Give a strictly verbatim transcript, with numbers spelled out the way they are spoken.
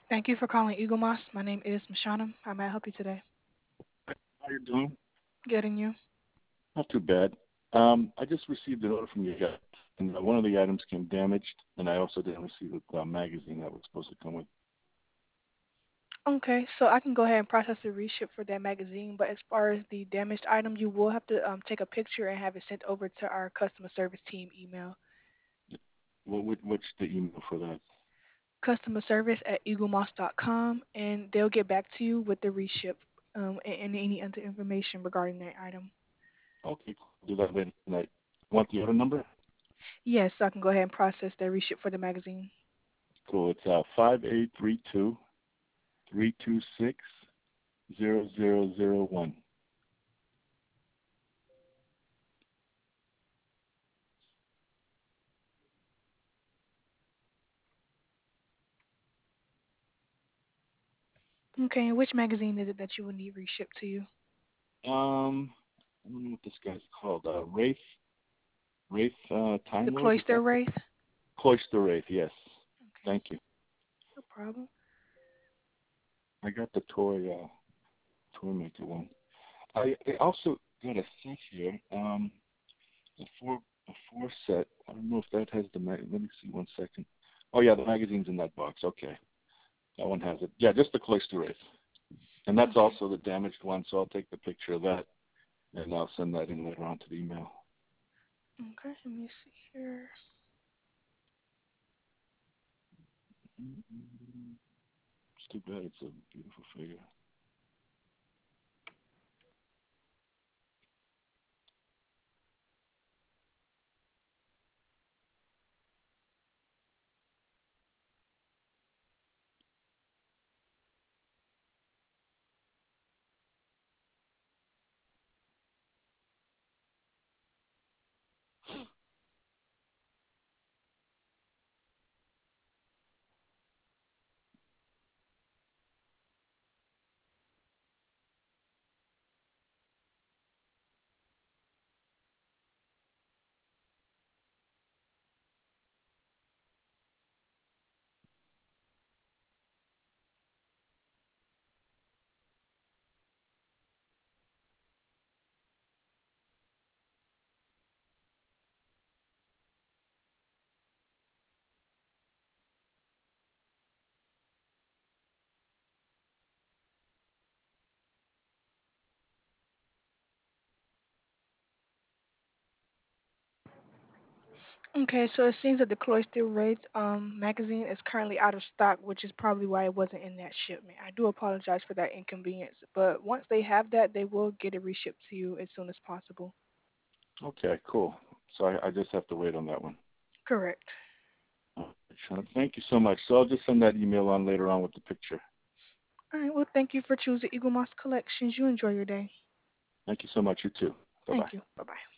Thank you for calling Eagle Moss. My name is Mashana. How may I help you today? How you doing? Getting you. Not too bad. Um, I just received an order from you guys, and uh, one of the items came damaged, and I also didn't receive a uh, magazine that was supposed to come with. Okay, so I can go ahead and process the reship for that magazine, but as far as the damaged item, you will have to um, take a picture and have it sent over to our customer service team email. What, what what's the email for that? Customer service at eaglemoss dot com, and they'll get back to you with the reship um, and, and any other information regarding that item. Okay, cool. Do that later tonight. Want the order number? Yes, so I can go ahead and process that reship for the magazine. Cool. It's uh five eight three two three two six zero zero zero one. Okay, and which magazine is it that you will need reshipped to you? Um, I don't know what this guy's called. Uh, Wraith Wraith uh, The Time Lord. Is Cloister that the Wraith? Cloister Wraith? Yes. Okay, Thank you. no problem. I got the toy uh toy maker one. I, I also got a set here. Um, a four a four set. I don't know if that has the mag. Let me see one second. Oh yeah, the magazine's in that box. Okay, that one has it. Yeah, just the cloister wraith, and that's Okay. also the damaged one. So I'll take the picture of that, and I'll send that in later on to the email. Okay, let me see here. It's too bad. It's a beautiful figure. Okay, so it seems that the Cloister Wraith um, magazine is currently out of stock, which is probably why it wasn't in that shipment. I do apologize for that inconvenience, but once they have that, they will get it reshipped to you as soon as possible. Okay, cool. So I, I just have to wait on that one. Correct. All right, Sean, thank you so much. So I'll just send that email on later on with the picture. All right, well, thank you for choosing Eagle Moss Collections. You enjoy your day. Thank you so much. You too. Bye bye. Thank you. Bye-bye.